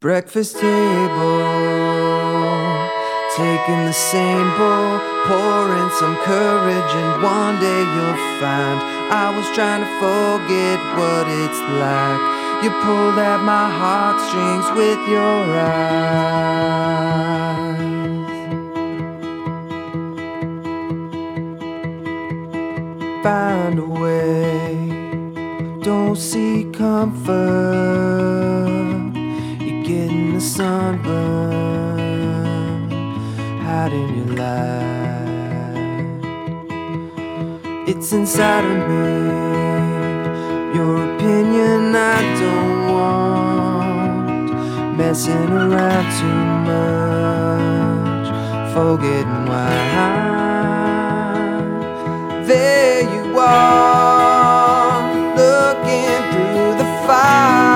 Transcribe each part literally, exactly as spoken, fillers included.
Breakfast table, taking the same bowl, pour in some courage, and one day you'll find I was trying to forget what it's like. You pulled at my heartstrings with your eyes. Find a way, don't seek comfort. Getting the sunburn, hiding your light. It's inside of me, your opinion I don't want. Messing around too much, forgetting why. There you are, looking through the fire.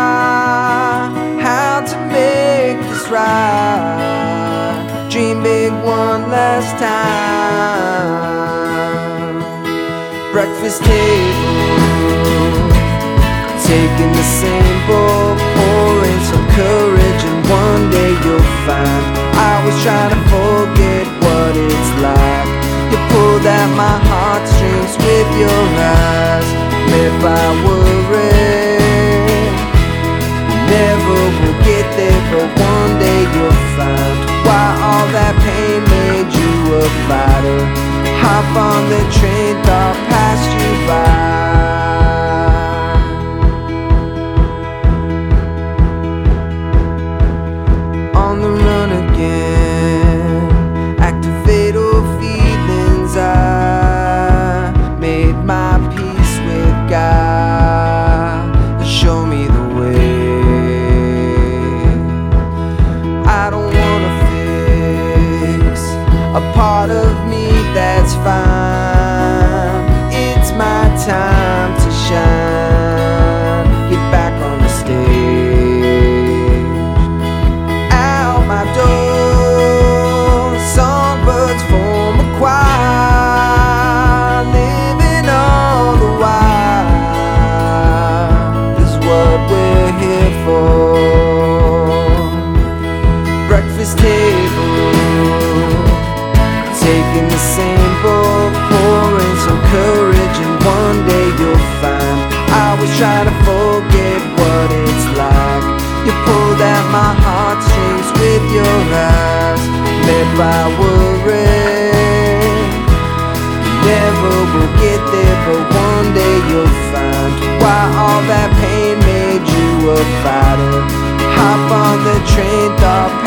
Right. Dream big one last time. Breakfast table, taking the same bowl, pouring some courage, and one day you'll find I was trying to forget what it's like. You pulled at my heartstrings with your eyes. Live by worry, never will get there, but one day you'll find why all that pain made you a fighter. Hop on the train, thought passed you by. On the run again, activate all feelings. I made my peace with God. Show me the way. A part of me that's fine. It's my time to shine. Get back on the stage. Out my door, songbirds form a choir. Living all the while is what we're here for. Breakfast table, taking the same bowl, pouring some courage, and one day you'll find I was trying to forget what it's like. You pulled at my heartstrings with your eyes. Led by worry, never will get there, but one day you'll find why all that pain made you a fighter. Hop on the train, thought